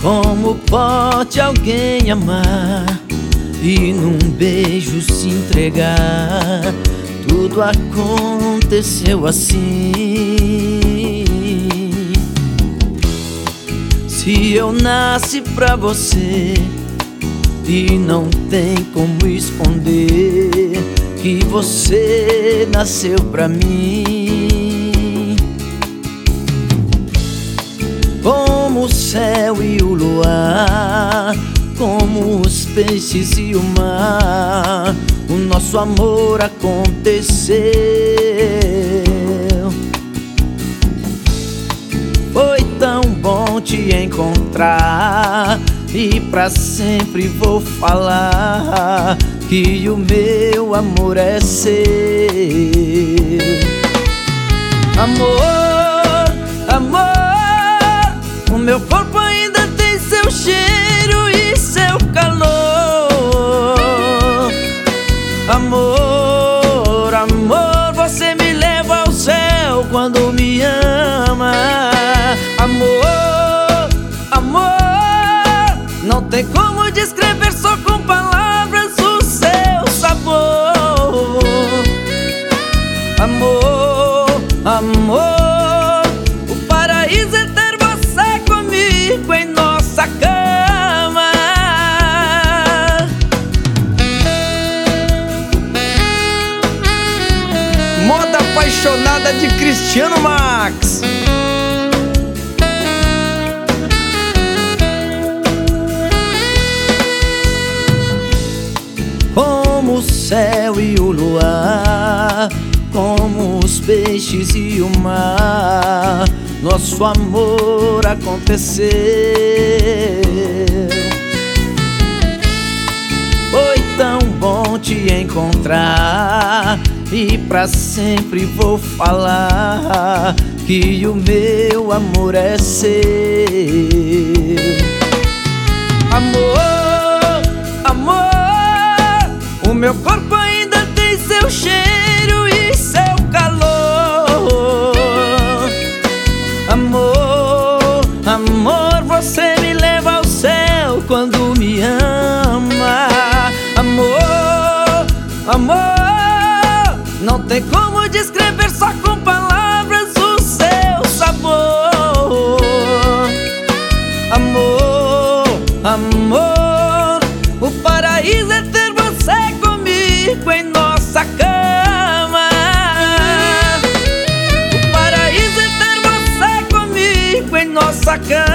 Como pode alguém amar e num beijo se entregar? Tudo aconteceu assim. Se eu nasci pra você e não tem como esconder que você nasceu pra mim. Como o céu e o luar, como os peixes e o mar, o nosso amor aconteceu. Foi tão bom te encontrar e pra sempre vou falar que o meu amor é seu. Amor, amor, o meu corpo ainda tem seu cheiro e seu calor. Amor, amor, você me leva ao céu quando me ama. Amor, amor, não tem como descrever só com palavras o seu sabor. Amor, amor, o paraíso é ter você comigo em nossa cama. Moda Apaixonada de Cristiano Max. Como o céu e o luar, como os peixes e o mar, nosso amor aconteceu. Foi tão bom te encontrar e pra sempre vou falar que o meu amor é seu. Amor, amor, o meu corpo ainda tem seu cheiro e seu calor. Amor, amor, você me leva ao céu quando me ama. Amor, amor, não tem como descrever só com palavras o seu sabor. Amor, amor, o paraíso é ter você comigo em nossa cama. O paraíso é ter você comigo em nossa cama.